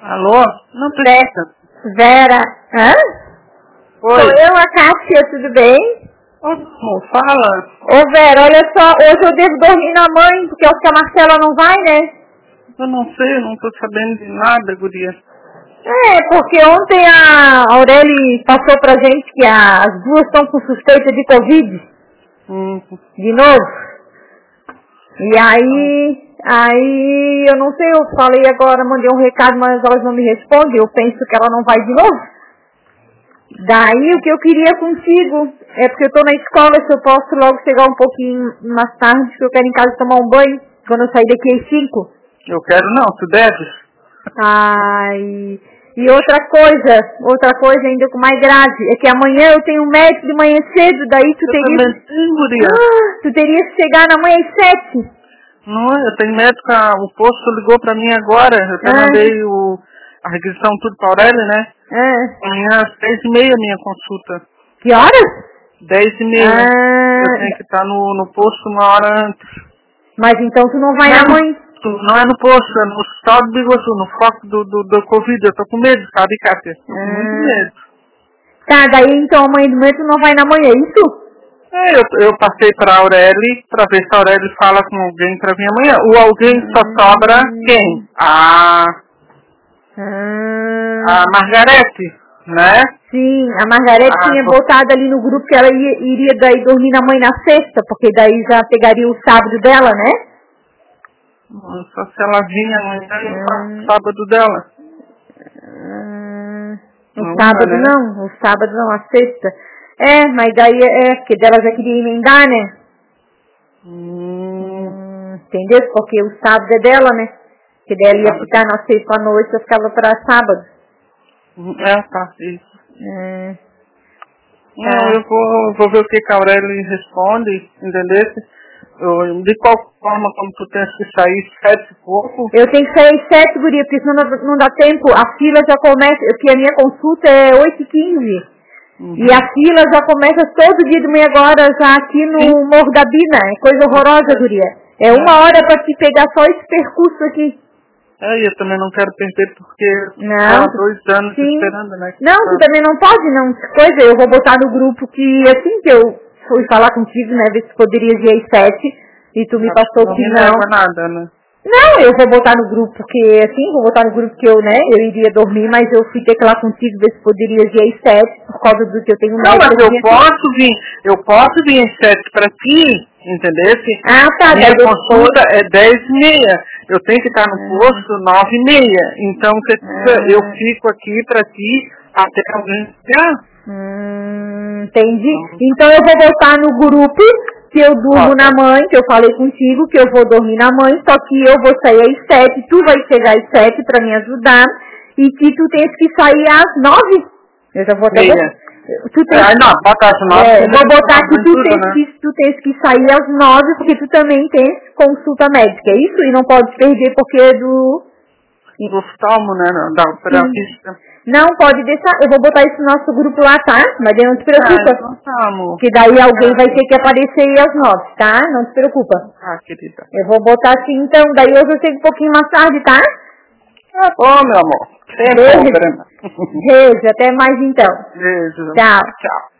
Alô? Não precisa. Vera, hã? Oi. Sou eu, a Cássia, tudo bem? Ô, amor, fala. Ô Vera, olha só, hoje eu devo dormir na mãe, porque eu acho que a Marcela não vai, né? Eu não sei, eu não tô sabendo de nada, guria. Porque ontem a Aureli passou pra gente que as duas estão com suspeita de Covid, de novo. E aí, eu não sei, eu falei agora, mandei um recado, mas elas não me respondem, eu penso que ela não vai de novo. Daí o que eu queria contigo é porque eu tô na escola, se eu posso logo chegar um pouquinho mais tarde, porque eu quero em casa tomar um banho, quando eu sair daqui às 5. Eu quero não, tu deves. Ai, e outra coisa ainda com mais grave, é que amanhã eu tenho um médico de manhã cedo, daí tu tu terias que chegar na manhã às 7. Não, eu tenho médico, o posto ligou pra mim agora, eu até mandei a requisição tudo pra Aurélia, né? Amanhã às 10h30 minha consulta. Que horas? 10h30. Eu tenho que estar no posto uma hora antes. Mas então tu não vai na mãe? Não é no posto, é no hospital do Biguaçu, no foco do Covid. Eu tô com medo, sabe, Cátia? Tô com muito medo. Tá, daí então amanhã de manhã tu não vai na manhã, é isso? Eu passei pra Aurélia, pra ver se a Aurélia fala com alguém pra vir amanhã. O alguém só sobra quem? A Margarete, né? Sim, a Margarete tinha botado ali no grupo que ela iria daí dormir na mãe na sexta, porque daí já pegaria o sábado dela, né? Só se ela vinha amanhã no sábado dela. O sábado não, a sexta. Mas daí porque dela já queria emendar, né? Entendeu? Porque o sábado é dela, né? Que daí ela ia ficar na sexta à noite, eu ficava para sábado. Tá, isso. Não, eu vou ver o que a Aurélia responde, entendeu? De qual forma, como tu tens que sair 7 e pouco? Eu tenho que sair 7, guria, porque senão não dá tempo. A fila já começa, porque a minha consulta é 8h15. E a fila já começa todo dia de manhã agora, já aqui no Morro da Bina. É coisa horrorosa, guria. É 1 hora para te pegar só esse percurso aqui. Eu também não quero perder porque há 2 anos esperando, né? Não, tu também não pode, não. Eu vou botar no grupo que assim que eu fui falar contigo, né, ver se poderias ir às 7 e tu me passou que não. Não nada, né? Não, eu vou botar no grupo que eu, né, eu iria dormir, mas eu fui ter que ir lá contigo ver se poderias ir às 7 por causa do que eu tenho Não, mas eu posso vir às 7 pra ti, entendeu? Tá. Minha consulta é 10h30. Eu tenho que estar no posto 9h30. Então, eu fico aqui pra ti até alguém chegar. Entendi. Então eu vou botar no grupo que eu durmo na mãe, que eu falei contigo, que eu vou dormir na mãe, só que eu vou sair às 7, tu vai chegar às 7 pra me ajudar, e que tu tens que sair às 9. Eu já vou até bota às 9. Vou botar que tu tens que sair às 9, porque tu também tens consulta médica, é isso? E não pode perder porque é do oftalmo, né? Da operapista. Não, pode deixar. Eu vou botar isso no nosso grupo lá, tá? Mas não te preocupa. Então tá, amor. Que daí alguém vai ter que aparecer aí às 9, tá? Não te preocupa. Querida. Eu vou botar assim, então. Daí hoje eu chego um pouquinho mais tarde, tá? Tá bom, meu amor. Beijo. Até mais então. Beijo. Tchau. Tchau.